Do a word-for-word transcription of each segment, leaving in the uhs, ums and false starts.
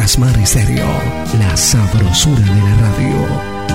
Jasmar Estéreo, la sabrosura de la radio.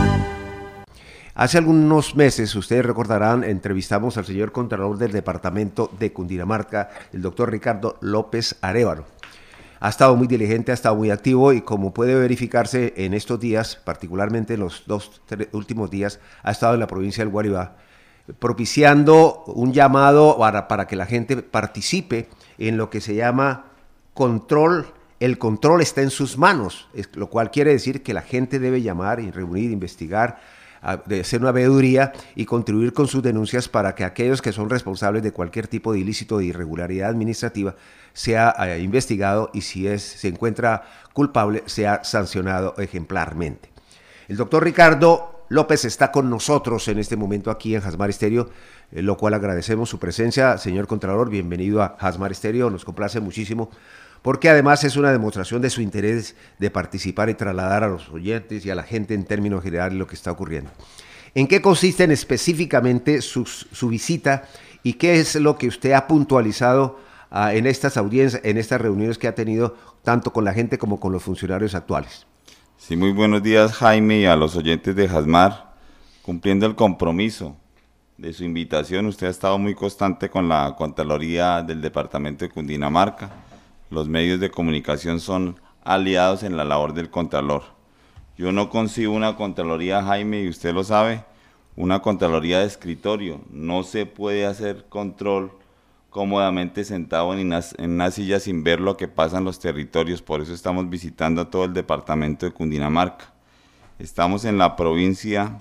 Hace algunos meses, ustedes recordarán, entrevistamos al señor Contralor del Departamento de Cundinamarca, el doctor Ricardo López Arévalo. Ha estado muy diligente, ha estado muy activo y como puede verificarse en estos días, particularmente en los dos tres últimos días, ha estado en la provincia del Guaribá, propiciando un llamado para, para que la gente participe en lo que se llama control. El control está en sus manos, lo cual quiere decir que la gente debe llamar y reunir, investigar, de hacer una veeduría y contribuir con sus denuncias para que aquellos que son responsables de cualquier tipo de ilícito de irregularidad administrativa sea eh, investigado y si es, se encuentra culpable sea sancionado ejemplarmente. El doctor Ricardo López está con nosotros en este momento aquí en Jasmar Estéreo, eh, lo cual agradecemos su presencia. Señor Contralor, bienvenido a Jasmar Estéreo, nos complace muchísimo, porque además es una demostración de su interés de participar y trasladar a los oyentes y a la gente en términos generales lo que está ocurriendo. ¿En qué consiste específicamente su, su visita y qué es lo que usted ha puntualizado uh, en estas audiencias, en estas reuniones que ha tenido tanto con la gente como con los funcionarios actuales? Sí, muy buenos días, Jaime, y a los oyentes de Jasmar. Cumpliendo el compromiso de su invitación, usted ha estado muy constante con la Contraloría del Departamento de Cundinamarca. Los medios de comunicación son aliados en la labor del Contralor. Yo no concibo una Contraloría, Jaime, y usted lo sabe, una Contraloría de escritorio. No se puede hacer control cómodamente sentado en una, en una silla sin ver lo que pasa en los territorios. Por eso estamos visitando todo el departamento de Cundinamarca. Estamos en la provincia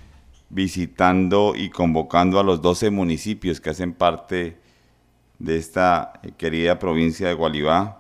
visitando y convocando a los doce municipios que hacen parte de esta querida provincia de Gualibá.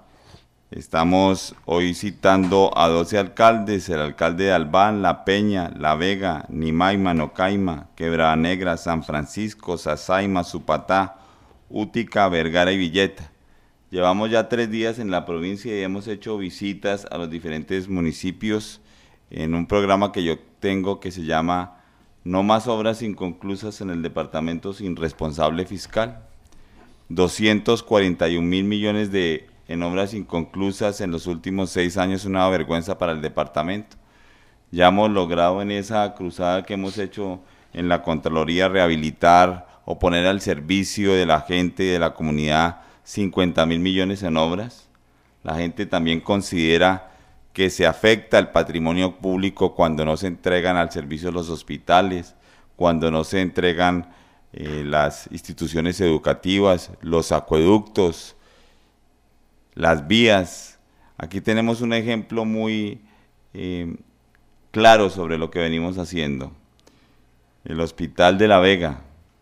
Estamos hoy citando a doce alcaldes, el alcalde de Albán, La Peña, La Vega, Nimaima, Nocaima, Quebrada Negra, San Francisco, Sasaima, Zupatá, Útica, Vergara y Villeta. Llevamos ya tres días en la provincia y hemos hecho visitas a los diferentes municipios en un programa que yo tengo que se llama No más obras inconclusas en el departamento sin responsable fiscal. doscientos cuarenta y un mil millones de, en obras inconclusas en los últimos seis años, una vergüenza para el departamento. Ya hemos logrado en esa cruzada que hemos hecho en la Contraloría rehabilitar o poner al servicio de la gente y de la comunidad cincuenta mil millones en obras. La gente también considera que se afecta el patrimonio público cuando no se entregan al servicio de los hospitales, cuando no se entregan Eh, las instituciones educativas, los acueductos, las vías. Aquí tenemos un ejemplo muy eh, claro sobre lo que venimos haciendo. El Hospital de La Vega,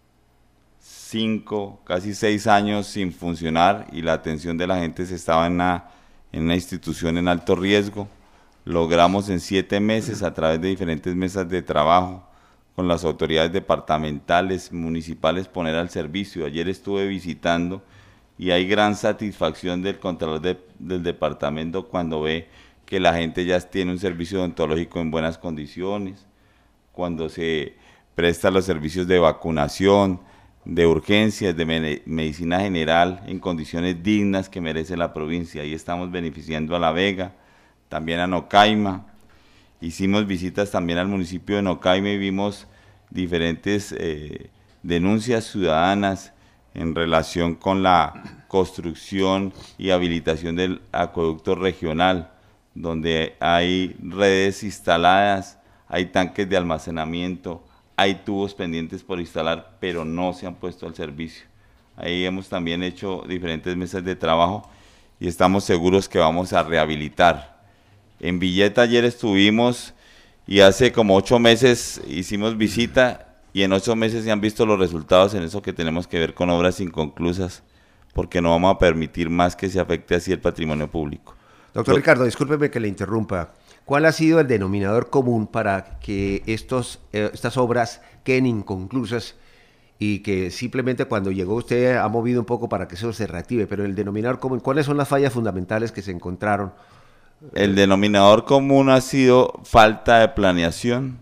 cinco, casi seis años sin funcionar y la atención de la gente se estaba en una, en una institución en alto riesgo. Logramos en siete meses, a través de diferentes mesas de trabajo, con las autoridades departamentales, municipales, poner al servicio. Ayer estuve visitando y hay gran satisfacción del Contralor de, del departamento cuando ve que la gente ya tiene un servicio odontológico en buenas condiciones, cuando se presta los servicios de vacunación, de urgencias, de me medicina general en condiciones dignas que merece la provincia. Ahí estamos beneficiando a La Vega, también a Nocaima. Hicimos visitas también al municipio de Nocaima y vimos diferentes eh, denuncias ciudadanas en relación con la construcción y habilitación del acueducto regional, donde hay redes instaladas, hay tanques de almacenamiento, hay tubos pendientes por instalar, pero no se han puesto al servicio. Ahí hemos también hecho diferentes mesas de trabajo y estamos seguros que vamos a rehabilitar. En Villeta ayer estuvimos y hace como ocho meses hicimos visita y en ocho meses se han visto los resultados en eso que tenemos que ver con obras inconclusas, porque no vamos a permitir más que se afecte así el patrimonio público. Doctor Ricardo, discúlpeme que le interrumpa. ¿Cuál ha sido el denominador común para que estos, eh, estas obras queden inconclusas y que simplemente cuando llegó usted ha movido un poco para que eso se reactive? Pero el denominador común, ¿cuáles son las fallas fundamentales que se encontraron? El denominador común ha sido falta de planeación,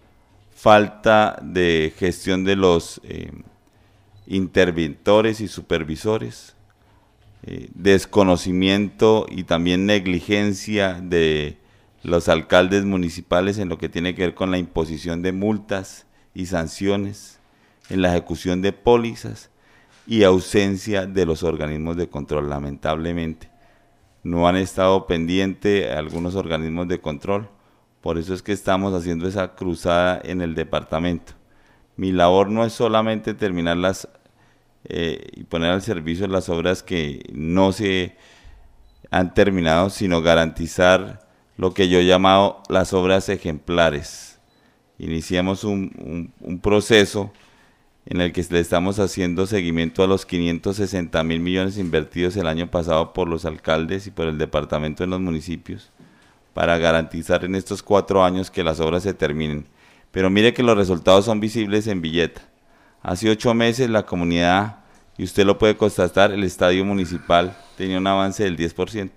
falta de gestión de los eh, interventores y supervisores, eh, desconocimiento y también negligencia de los alcaldes municipales en lo que tiene que ver con la imposición de multas y sanciones, en la ejecución de pólizas y ausencia de los organismos de control. Lamentablemente no han estado pendientes algunos organismos de control, por eso es que estamos haciendo esa cruzada en el departamento. Mi labor no es solamente terminar las eh, y poner al servicio las obras que no se han terminado, sino garantizar lo que yo he llamado las obras ejemplares. Iniciamos un, un, un proceso en el que le estamos haciendo seguimiento a los quinientos sesenta mil millones invertidos el año pasado por los alcaldes y por el departamento en los municipios, para garantizar en estos cuatro años que las obras se terminen. Pero mire que los resultados son visibles en Villeta. Hace ocho meses la comunidad, y usted lo puede constatar, el estadio municipal tenía un avance del diez por ciento.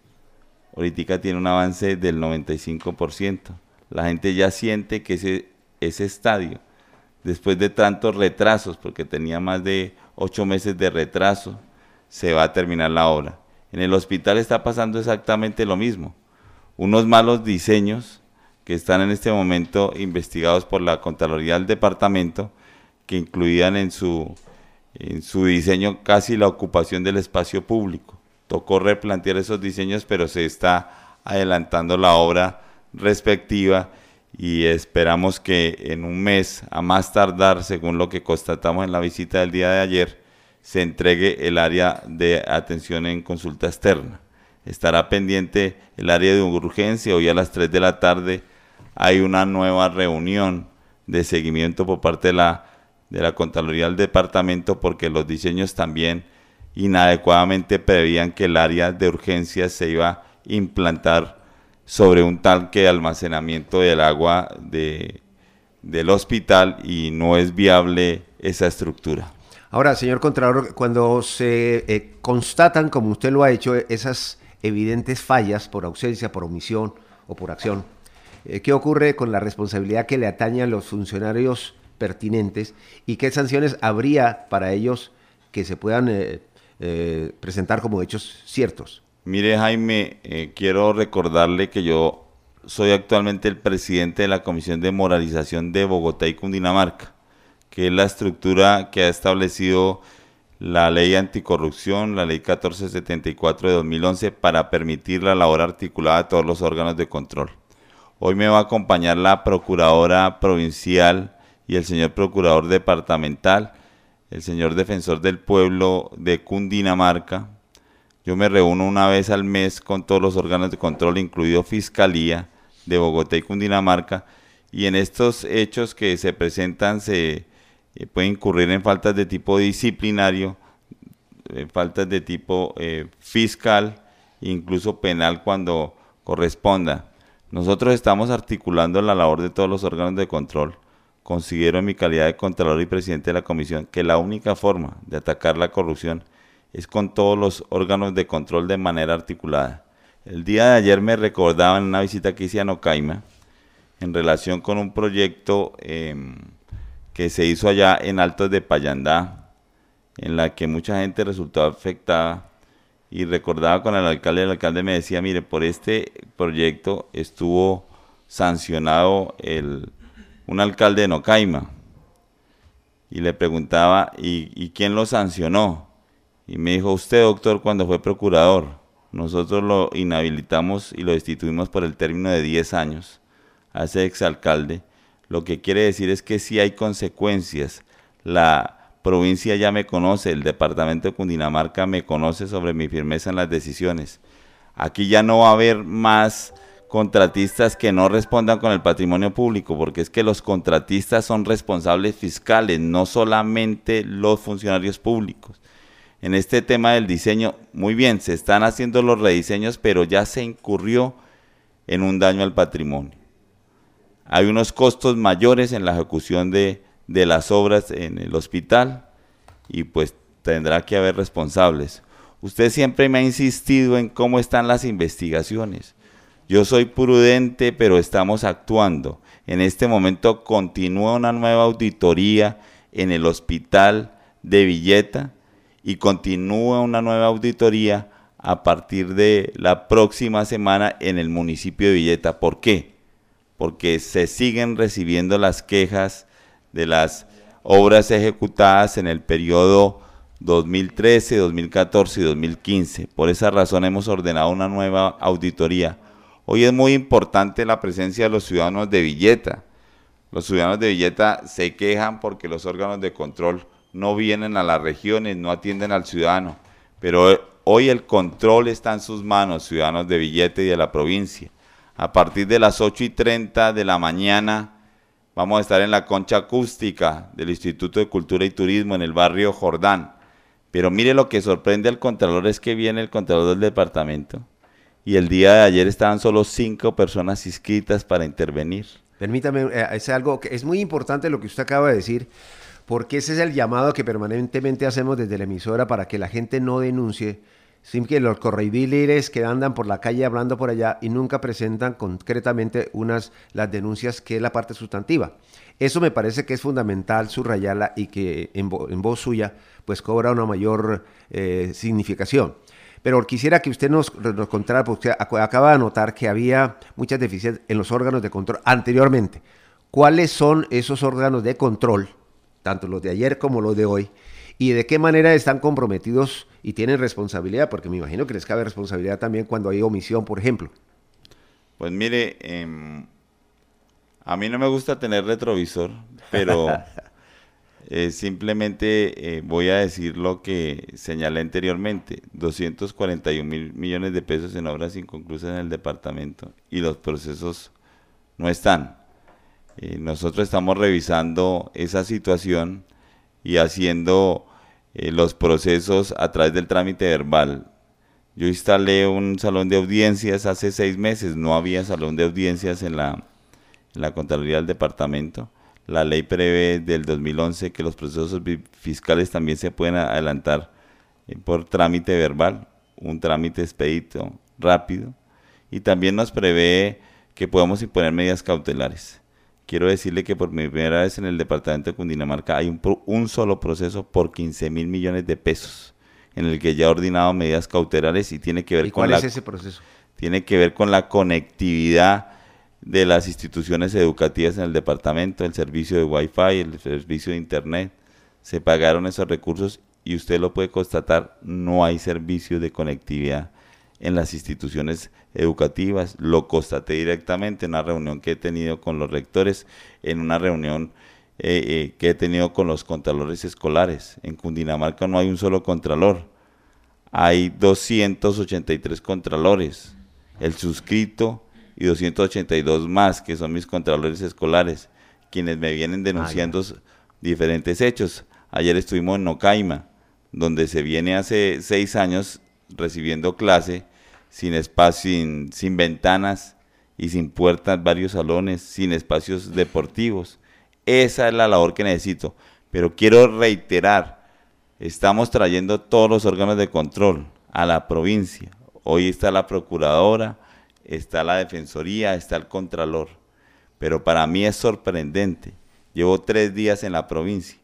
Ahorita tiene un avance del noventa y cinco por ciento. La gente ya siente que ese, ese estadio, después de tantos retrasos, porque tenía más de ocho meses de retraso, se va a terminar la obra. En el hospital está pasando exactamente lo mismo. Unos malos diseños que están en este momento investigados por la Contraloría del Departamento, que incluían en su, en su diseño casi la ocupación del espacio público. Tocó replantear esos diseños, pero se está adelantando la obra respectiva y esperamos que en un mes, a más tardar, según lo que constatamos en la visita del día de ayer, se entregue el área de atención en consulta externa. Estará pendiente el área de urgencia. Hoy a las tres de la tarde hay una nueva reunión de seguimiento por parte de la, de la Contraloría del Departamento, porque los diseños también inadecuadamente prevían que el área de urgencias se iba a implantar sobre un tanque de almacenamiento del agua de, del hospital, y no es viable esa estructura. Ahora, señor Contralor, cuando se eh, constatan, como usted lo ha hecho, esas evidentes fallas por ausencia, por omisión o por acción, eh, ¿qué ocurre con la responsabilidad que le atañe a los funcionarios pertinentes y qué sanciones habría para ellos que se puedan eh, eh, presentar como hechos ciertos? Mire, Jaime, eh, quiero recordarle que yo soy actualmente el presidente de la Comisión de Moralización de Bogotá y Cundinamarca, que es la estructura que ha establecido la ley anticorrupción, la ley catorce setenta y cuatro de dos mil once, para permitir la labor articulada de todos los órganos de control. Hoy me va a acompañar la procuradora provincial y el señor procurador departamental, el señor defensor del pueblo de Cundinamarca. Yo me reúno una vez al mes con todos los órganos de control, incluido Fiscalía de Bogotá y Cundinamarca, y en estos hechos que se presentan se eh, puede incurrir en faltas de tipo disciplinario, eh, faltas de tipo eh, fiscal, incluso penal cuando corresponda. Nosotros estamos articulando la labor de todos los órganos de control. Considero en mi calidad de Contralor y presidente de la comisión que la única forma de atacar la corrupción es con todos los órganos de control de manera articulada. El día de ayer me recordaban en una visita que hice a Nocaima en relación con un proyecto eh, que se hizo allá en Altos de Payandá, en la que mucha gente resultó afectada, y recordaba con el alcalde, el alcalde me decía, mire, por este proyecto estuvo sancionado el, un alcalde de Nocaima, y le preguntaba, ¿y, ¿y quién lo sancionó? Y me dijo, usted, doctor, cuando fue procurador. Nosotros lo inhabilitamos y lo destituimos por el término de diez años a ese exalcalde. Lo que quiere decir es que sí hay consecuencias. La provincia ya me conoce, el departamento de Cundinamarca me conoce sobre mi firmeza en las decisiones. Aquí ya no va a haber más contratistas que no respondan con el patrimonio público, porque es que los contratistas son responsables fiscales, no solamente los funcionarios públicos. En este tema del diseño, muy bien, se están haciendo los rediseños, pero ya se incurrió en un daño al patrimonio. Hay unos costos mayores en la ejecución de, de las obras en el hospital y pues tendrá que haber responsables. Usted siempre me ha insistido en cómo están las investigaciones. Yo soy prudente, pero estamos actuando. En este momento continúa una nueva auditoría en el hospital de Villeta, y continúa una nueva auditoría a partir de la próxima semana en el municipio de Villeta. ¿Por qué? Porque se siguen recibiendo las quejas de las obras ejecutadas en el periodo dos mil trece, dos mil catorce y dos mil quince. Por esa razón hemos ordenado una nueva auditoría. Hoy es muy importante la presencia de los ciudadanos de Villeta. Los ciudadanos de Villeta se quejan porque los órganos de control no vienen a las regiones, no atienden al ciudadano, pero hoy el control está en sus manos, ciudadanos de Villeta y de la provincia. A partir de las ocho y treinta de la mañana vamos a estar en la concha acústica del Instituto de Cultura y Turismo en el barrio Jordán. Pero mire, lo que sorprende al Contralor es que viene el Contralor del departamento y el día de ayer estaban solo cinco personas inscritas para intervenir. Permítame, eh, es algo que es muy importante lo que usted acaba de decir, porque ese es el llamado que permanentemente hacemos desde la emisora para que la gente no denuncie, sin que los correidores que andan por la calle hablando por allá y nunca presentan concretamente unas las denuncias, que es la parte sustantiva. Eso me parece que es fundamental subrayarla y que en, vo, en voz suya pues cobra una mayor eh, significación. Pero quisiera que usted nos, nos contara, porque acaba de notar que había muchas deficiencias en los órganos de control anteriormente. ¿Cuáles son esos órganos de control, tanto los de ayer como los de hoy, y de qué manera están comprometidos y tienen responsabilidad? Porque me imagino que les cabe responsabilidad también cuando hay omisión, por ejemplo. Pues mire, eh, a mí no me gusta tener retrovisor, pero eh, simplemente eh, voy a decir lo que señalé anteriormente: doscientos cuarenta y un mil millones de pesos en obras inconclusas en el departamento y los procesos no están. Eh, nosotros estamos revisando esa situación y haciendo eh, los procesos a través del trámite verbal. Yo instalé un salón de audiencias hace seis meses, no había salón de audiencias en la, en la Contraloría del departamento. La ley prevé del dos mil once que los procesos fiscales también se pueden adelantar eh, por trámite verbal, un trámite expedito, rápido, y también nos prevé que podamos imponer medidas cautelares. Quiero decirle que por primera vez en el departamento de Cundinamarca hay un, un solo proceso por quince mil millones de pesos, en el que ya he ordenado medidas cautelares y tiene que ver ¿Y con cuál la, es ese proceso? Tiene que ver con la conectividad de las instituciones educativas en el departamento, el servicio de Wi-Fi, el servicio de Internet. Se pagaron esos recursos y usted lo puede constatar, no hay servicio de conectividad en las instituciones educativas. Lo constaté directamente en una reunión que he tenido con los rectores, en una reunión eh, eh, que he tenido con los contralores escolares. En Cundinamarca no hay un solo contralor, hay doscientos ochenta y tres contralores, el suscrito y doscientos ochenta y dos más, que son mis contralores escolares, quienes me vienen denunciando ah, diferentes hechos. Ayer estuvimos en Nocaima, donde se viene hace seis años recibiendo clase sin espacio, sin, sin ventanas y sin puertas, varios salones, sin espacios deportivos. Esa es la labor que necesito, pero quiero reiterar, estamos trayendo todos los órganos de control a la provincia. Hoy está la procuradora, está la defensoría, está el contralor, pero para mí es sorprendente. Llevo tres días en la provincia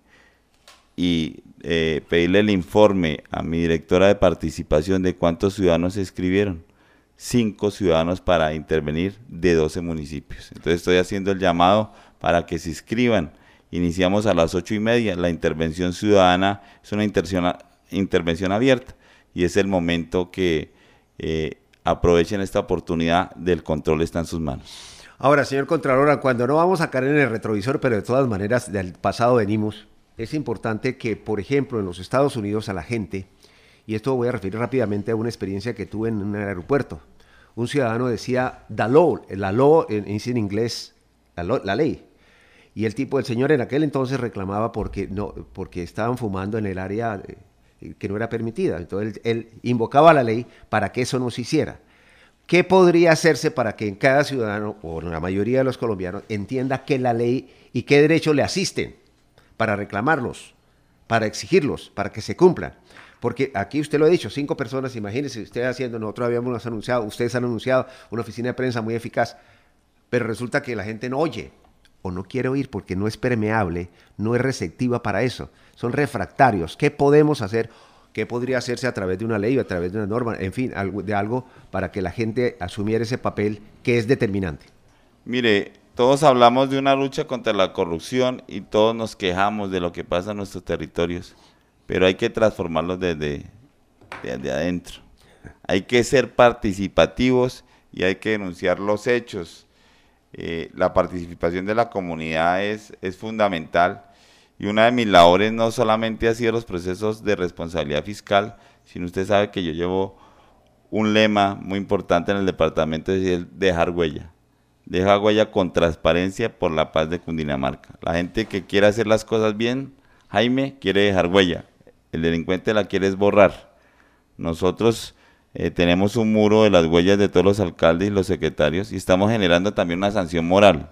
y eh, pedirle el informe a mi directora de participación de cuántos ciudadanos se inscribieron. Cinco ciudadanos para intervenir de doce municipios. Entonces estoy haciendo el llamado para que se inscriban. Iniciamos a las ocho y media. La intervención ciudadana es una intervención, intervención abierta y es el momento que eh, aprovechen esta oportunidad. Del control está en sus manos. Ahora, señor Contralor, cuando no vamos a caer en el retrovisor, pero de todas maneras del pasado venimos, es importante que, por ejemplo, en los Estados Unidos a la gente, y esto voy a referir rápidamente a una experiencia que tuve en un aeropuerto, un ciudadano decía the law, la law es en inglés, la, law, la ley, y el tipo, el señor en aquel entonces reclamaba porque, no, porque estaban fumando en el área que no era permitida, entonces él, él invocaba la ley para que eso no se hiciera. ¿Qué podría hacerse para que en cada ciudadano, o en la mayoría de los colombianos, entienda que la ley y qué derechos le asisten para reclamarlos, para exigirlos, para que se cumplan? Porque aquí usted lo ha dicho, cinco personas, imagínense usted haciendo, nosotros habíamos anunciado, ustedes han anunciado una oficina de prensa muy eficaz, pero resulta que la gente no oye o no quiere oír porque no es permeable, no es receptiva para eso, son refractarios. ¿Qué podemos hacer? ¿Qué podría hacerse a través de una ley o a través de una norma? En fin, algo, de algo para que la gente asumiera ese papel que es determinante. Mire, todos hablamos de una lucha contra la corrupción y todos nos quejamos de lo que pasa en nuestros territorios, pero hay que transformarlos desde, desde adentro. Hay que ser participativos y hay que denunciar los hechos. Eh, la participación de la comunidad es, es fundamental. Y una de mis labores no solamente ha sido los procesos de responsabilidad fiscal, sino usted sabe que yo llevo un lema muy importante en el departamento, es decir, dejar huella. Dejar huella con transparencia por la paz de Cundinamarca. La gente que quiere hacer las cosas bien, Jaime, quiere dejar huella. El delincuente la quiere borrar. Nosotros eh, tenemos un muro de las huellas de todos los alcaldes y los secretarios y estamos generando también una sanción moral.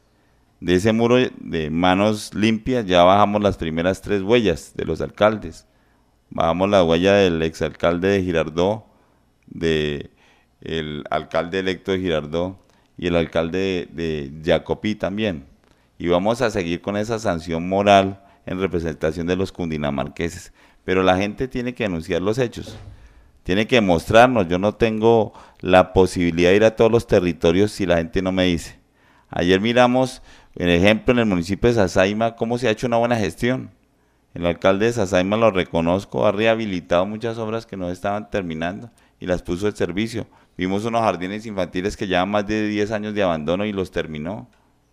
De ese muro de manos limpias ya bajamos las primeras tres huellas de los alcaldes. Bajamos la huella del exalcalde de Girardot, del alcalde electo de Girardot y el alcalde de, de Jacopí también. Y vamos a seguir con esa sanción moral en representación de los cundinamarqueses. Pero la gente tiene que denunciar los hechos, tiene que mostrarnos. Yo no tengo la posibilidad de ir a todos los territorios si la gente no me dice. Ayer miramos, por ejemplo, en el municipio de Sasaima, cómo se ha hecho una buena gestión. El alcalde de Sasaima, lo reconozco, ha rehabilitado muchas obras que no estaban terminando y las puso en servicio. Vimos unos jardines infantiles que llevan más de diez años de abandono y los terminó.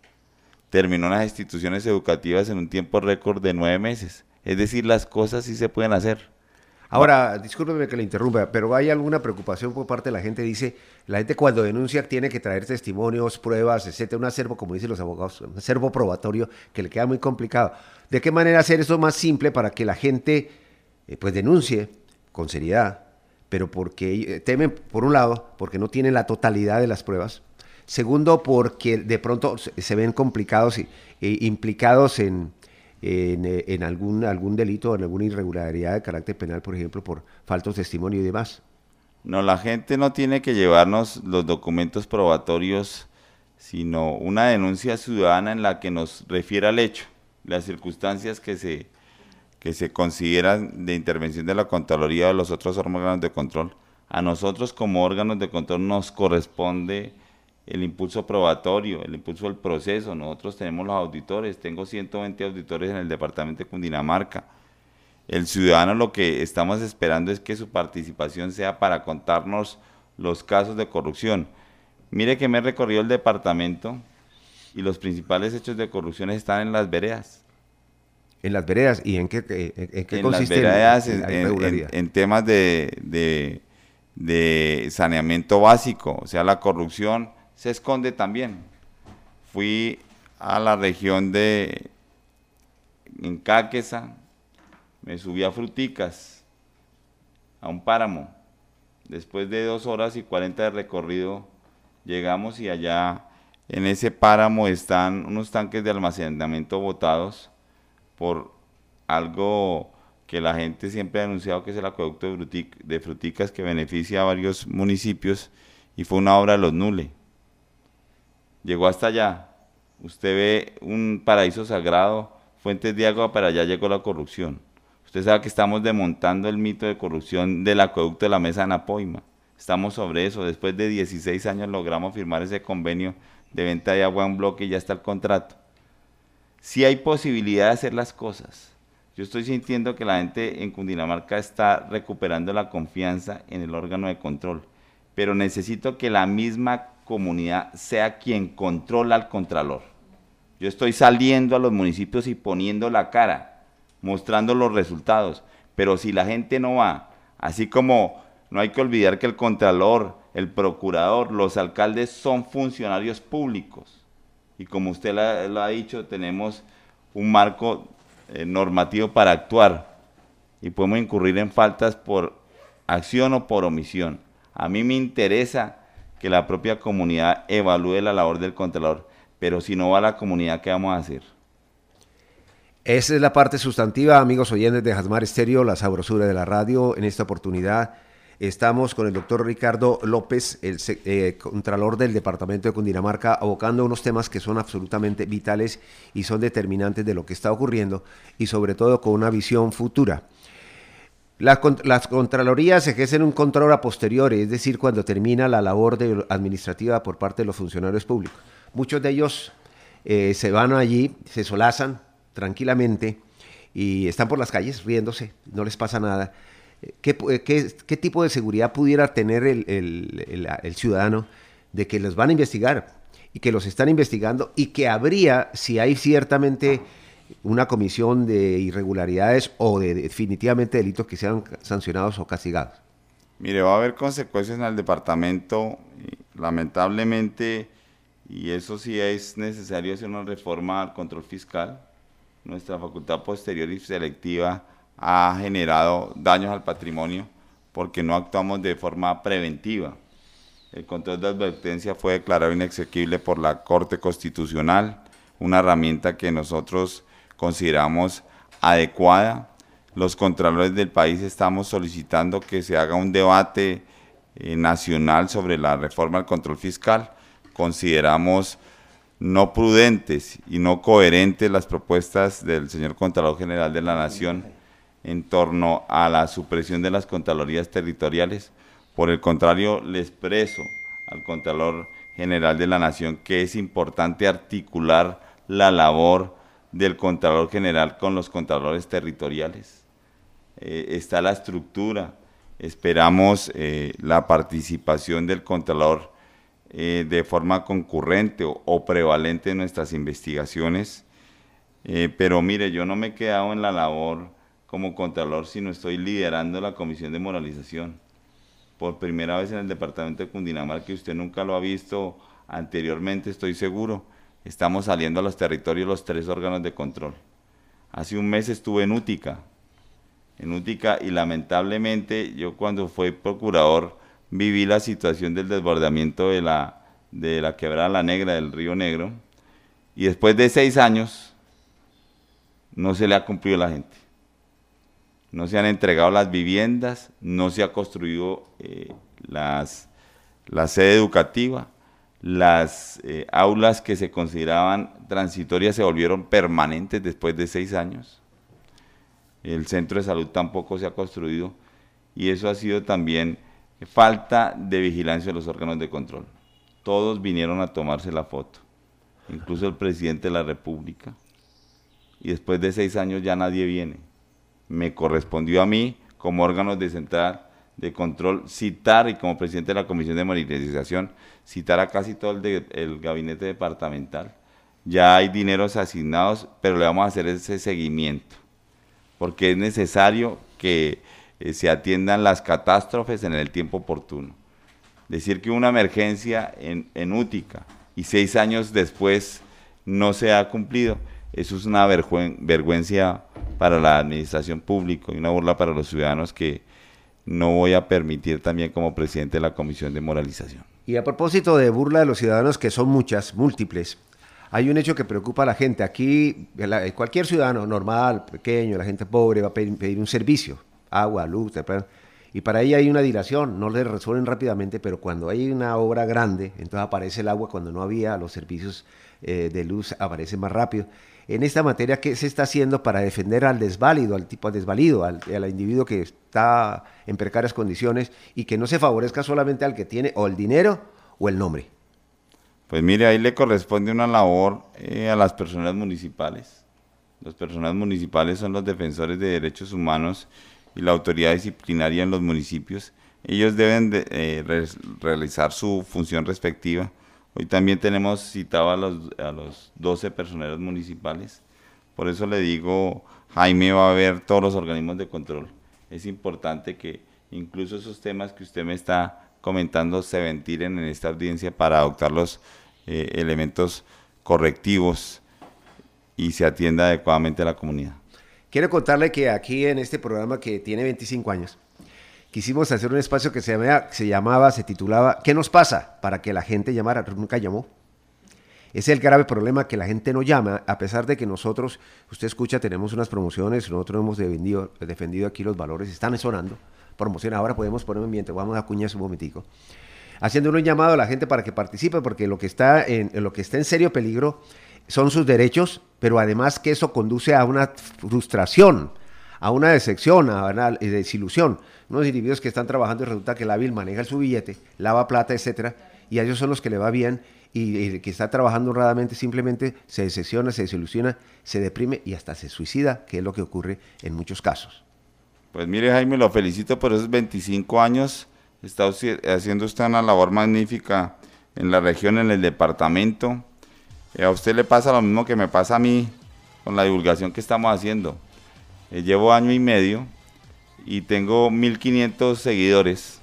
Terminó unas instituciones educativas en un tiempo récord de nueve meses. Es decir, las cosas sí se pueden hacer. Ahora, discúlpeme que le interrumpa, pero ¿hay alguna preocupación por parte de la gente? Dice, la gente cuando denuncia tiene que traer testimonios, pruebas, etcétera, un acervo, como dicen los abogados, un acervo probatorio que le queda muy complicado. ¿De qué manera hacer eso más simple para que la gente eh, pues denuncie con seriedad? Pero porque eh, temen, por un lado, porque no tienen la totalidad de las pruebas. Segundo, porque de pronto se, se ven complicados y e implicados en... En, en algún, algún delito o en alguna irregularidad de carácter penal, por ejemplo, por faltos de testimonio y demás. No, la gente no tiene que llevarnos los documentos probatorios, sino una denuncia ciudadana en la que nos refiera al hecho, las circunstancias que se, que se consideran de intervención de la Contraloría o de los otros órganos de control. A nosotros como órganos de control nos corresponde el impulso probatorio, el impulso del proceso. Nosotros tenemos los auditores, tengo ciento veinte auditores en el departamento de Cundinamarca. El ciudadano lo que estamos esperando es que su participación sea para contarnos los casos de corrupción. Mire que me he recorrido el departamento y los principales hechos de corrupción están en las veredas. ¿En las veredas? ¿Y en qué, en, en qué en consiste? En las veredas, en, en, en, en temas de, de, de saneamiento básico, o sea, la corrupción se esconde también. Fui a la región de en Cáqueza, me subí a Fruticas, a un páramo. Después de dos horas y cuarenta de recorrido, llegamos y allá en ese páramo están unos tanques de almacenamiento botados por algo que la gente siempre ha denunciado, que es el acueducto de, Frutic, de Fruticas, que beneficia a varios municipios, y fue una obra de los Nule. Llegó hasta allá, usted ve un paraíso sagrado, fuentes de agua, para allá llegó la corrupción. Usted sabe que estamos desmontando el mito de corrupción del acueducto de la Mesa de Napoima. Estamos sobre eso, después de dieciséis años logramos firmar ese convenio de venta de agua en bloque y ya está el contrato. Sí hay posibilidad de hacer las cosas. Yo estoy sintiendo que la gente en Cundinamarca está recuperando la confianza en el órgano de control, pero necesito que la misma comunidad sea quien controla al contralor. Yo estoy saliendo a los municipios y poniendo la cara, mostrando los resultados, pero si la gente no va, así como no hay que olvidar que el contralor, el procurador, los alcaldes son funcionarios públicos, y como usted lo, lo ha dicho, tenemos un marco eh, normativo para actuar, y podemos incurrir en faltas por acción o por omisión. A mí me interesa que la propia comunidad evalúe la labor del contralor, pero si no va a la comunidad, ¿qué vamos a hacer? Esa es la parte sustantiva, amigos oyentes de Jasmar Estéreo, la sabrosura de la radio. En esta oportunidad estamos con el doctor Ricardo López, el eh, contralor del departamento de Cundinamarca, abocando unos temas que son absolutamente vitales y son determinantes de lo que está ocurriendo, y sobre todo con una visión futura. La, las contralorías ejercen un control a posteriori, es decir, cuando termina la labor de, administrativa por parte de los funcionarios públicos. Muchos de ellos eh, se van allí, se solazan tranquilamente y están por las calles riéndose, no les pasa nada. ¿Qué, qué, qué tipo de seguridad pudiera tener el, el, el, el ciudadano de que los van a investigar y que los están investigando y que habría, si hay ciertamente una comisión de irregularidades o de definitivamente delitos que sean sancionados o castigados? Mire, va a haber consecuencias en el departamento, lamentablemente, y eso sí es necesario hacer una reforma al control fiscal. Nuestra facultad posterior y selectiva ha generado daños al patrimonio porque no actuamos de forma preventiva. El control de advertencia fue declarado inexequible por la Corte Constitucional, una herramienta que nosotros consideramos adecuada. Los contralores del país estamos solicitando que se haga un debate eh, nacional sobre la reforma al control fiscal. Consideramos no prudentes y no coherentes las propuestas del señor Contralor General de la Nación en torno a la supresión de las contralorías territoriales. Por el contrario, le expreso al Contralor General de la Nación que es importante articular la labor del Contralor General con los Contralores territoriales. Eh, está la estructura, esperamos eh, la participación del Contralor eh, de forma concurrente o, o prevalente en nuestras investigaciones, eh, pero mire, yo no me he quedado en la labor como Contralor, sino estoy liderando la Comisión de Moralización. Por primera vez en el departamento de Cundinamarca, que usted nunca lo ha visto anteriormente, estoy seguro. Estamos saliendo a los territorios los tres órganos de control. Hace un mes estuve en Útica, en Útica y lamentablemente yo cuando fui procurador viví la situación del desbordamiento de la, de la quebrada La Negra, del Río Negro, y después de seis años no se le ha cumplido a la gente. No se han entregado las viviendas, no se ha construido eh, las, la sede educativa. Las eh, aulas que se consideraban transitorias se volvieron permanentes después de seis años. El centro de salud tampoco se ha construido y eso ha sido también falta de vigilancia de los órganos de control. Todos vinieron a tomarse la foto, incluso el presidente de la República, y después de seis años ya nadie viene. Me correspondió a mí, como órgano de central de control, citar, y como presidente de la Comisión de Moralización, citar a casi todo el, de, el gabinete departamental. Ya hay dineros asignados, pero le vamos a hacer ese seguimiento, porque es necesario que eh, se atiendan las catástrofes en el tiempo oportuno. Decir que una emergencia en, en Útica y seis años después no se ha cumplido, eso es una vergüenza para la administración pública y una burla para los ciudadanos que no voy a permitir también como presidente de la Comisión de Moralización. Y a propósito de burla de los ciudadanos, que son muchas, múltiples, hay un hecho que preocupa a la gente. Aquí la, cualquier ciudadano normal, pequeño, la gente pobre va a pedir, pedir un servicio, agua, luz, y para ella hay una dilación, no le resuelven rápidamente, pero cuando hay una obra grande, entonces aparece el agua, cuando no había los servicios eh, de luz aparecen más rápido. En esta materia, ¿qué se está haciendo para defender al desválido, al tipo desvalido, al, al individuo que está en precarias condiciones y que no se favorezca solamente al que tiene o el dinero o el nombre? Pues mire, ahí le corresponde una labor eh, a las personas municipales. Las personas municipales son los defensores de derechos humanos y la autoridad disciplinaria en los municipios. Ellos deben de, eh, re realizar su función respectiva. Hoy también tenemos citado a los, a los doce personeros municipales. Por eso le digo, Jaime, va a ver todos los organismos de control. Es importante que incluso esos temas que usted me está comentando se ventilen en esta audiencia para adoptar los eh, elementos correctivos y se atienda adecuadamente a la comunidad. Quiero contarle que aquí en este programa, que tiene veinticinco años, quisimos hacer un espacio que se llamaba, se llamaba, se titulaba ¿Qué nos pasa? Para que la gente llamara, nunca llamó. Ese es el grave problema, que la gente no llama, a pesar de que nosotros, usted escucha, tenemos unas promociones, nosotros hemos defendido, defendido aquí los valores, están sonando, promoción, ahora podemos poner un mientras, vamos a acuñar un momentico, haciendo un llamado a la gente para que participe, porque lo que está en, en lo que está en serio peligro son sus derechos, pero además que eso conduce a una frustración, a una decepción, a una desilusión. Unos individuos que están trabajando y resulta que el hábil maneja su billete, lava plata, etcétera, y a ellos son los que le va bien, y el que está trabajando honradamente simplemente se decepciona, se desilusiona, se deprime y hasta se suicida, que es lo que ocurre en muchos casos. Pues mire, Jaime, lo felicito por esos veinticinco años, está haciendo usted una labor magnífica en la región, en el departamento. Eh, a usted le pasa lo mismo que me pasa a mí con la divulgación que estamos haciendo. Eh, llevo año y medio y tengo mil quinientos seguidores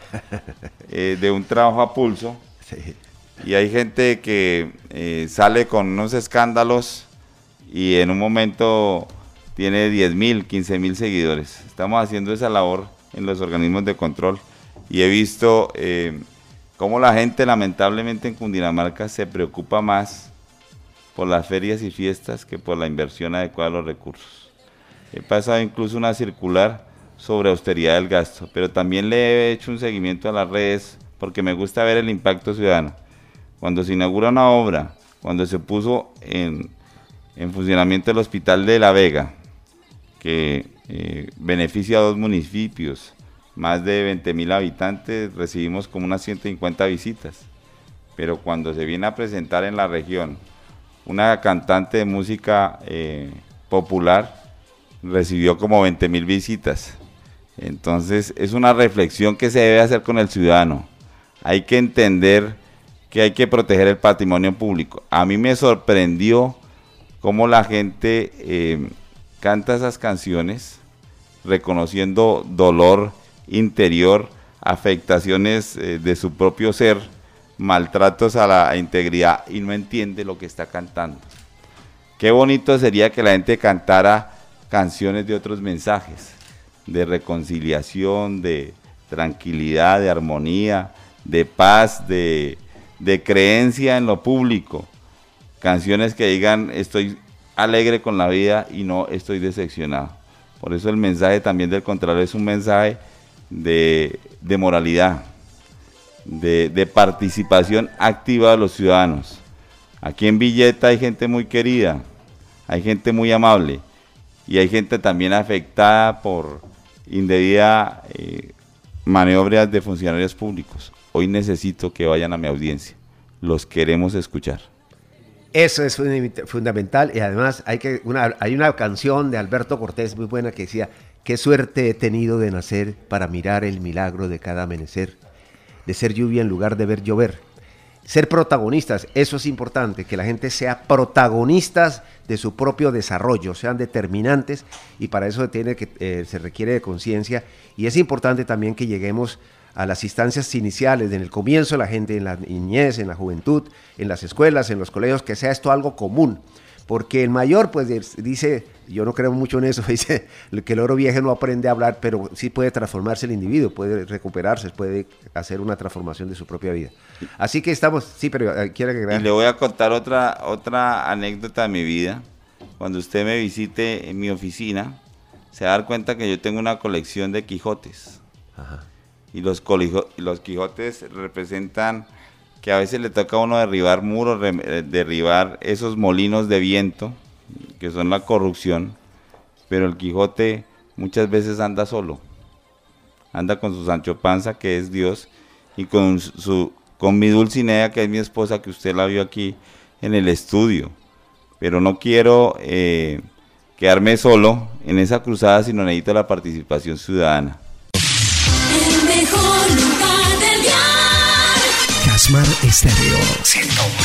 eh, de un trabajo a pulso. Sí. Y hay gente que eh, sale con unos escándalos y en un momento tiene diez mil, quince mil seguidores. Estamos haciendo esa labor en los organismos de control y he visto eh, cómo la gente lamentablemente en Cundinamarca se preocupa más por las ferias y fiestas que por la inversión adecuada de los recursos. He pasado incluso una circular sobre austeridad del gasto, pero también le he hecho un seguimiento a las redes porque me gusta ver el impacto ciudadano. Cuando se inaugura una obra, cuando se puso en, en funcionamiento el Hospital de La Vega, que eh, beneficia a dos municipios, más de veinte mil habitantes, recibimos como unas ciento cincuenta visitas. Pero cuando se viene a presentar en la región una cantante de música eh, popular, recibió como veinte mil visitas. Entonces es una reflexión que se debe hacer con el ciudadano. Hay que entender que hay que proteger el patrimonio público. A mí me sorprendió cómo la gente eh, canta esas canciones reconociendo dolor interior, afectaciones eh, de su propio ser, maltratos a la integridad y no entiende lo que está cantando. Qué bonito sería que la gente cantara canciones de otros mensajes, de reconciliación, de tranquilidad, de armonía, de paz, de, de creencia en lo público. Canciones que digan estoy alegre con la vida y no estoy decepcionado. Por eso el mensaje también del Contralor es un mensaje de, de moralidad, de, de participación activa de los ciudadanos. Aquí en Villeta hay gente muy querida, hay gente muy amable y hay gente también afectada por indebida eh, maniobras de funcionarios públicos. Hoy necesito que vayan a mi audiencia, los queremos escuchar. Eso es fundamental y además hay, que una, hay una canción de Alberto Cortés muy buena que decía: qué suerte he tenido de nacer para mirar el milagro de cada amanecer, de ser lluvia en lugar de ver llover. Ser protagonistas, eso es importante, que la gente sea protagonistas de su propio desarrollo, sean determinantes y para eso tiene que, eh, se requiere de conciencia y es importante también que lleguemos a las instancias iniciales, en el comienzo la gente, en la niñez, en la juventud, en las escuelas, en los colegios, que sea esto algo común, porque el mayor pues dice, yo no creo mucho en eso, dice que el oro viejo no aprende a hablar, pero sí puede transformarse el individuo, puede recuperarse, puede hacer una transformación de su propia vida. Así que estamos, sí, pero uh, quiero agregar. Y le voy a contar otra, otra anécdota de mi vida. Cuando usted me visite en mi oficina, se va a dar cuenta que yo tengo una colección de Quijotes. Ajá. Y los, colijo, los Quijotes representan que a veces le toca a uno derribar muros, re, derribar esos molinos de viento, que son la corrupción, pero el Quijote muchas veces anda solo, anda con su Sancho Panza, que es Dios, y con, su, con mi Dulcinea, que es mi esposa, que usted la vio aquí en el estudio, pero no quiero eh, quedarme solo en esa cruzada, sino necesito la participación ciudadana. Casmar Estéreo ciento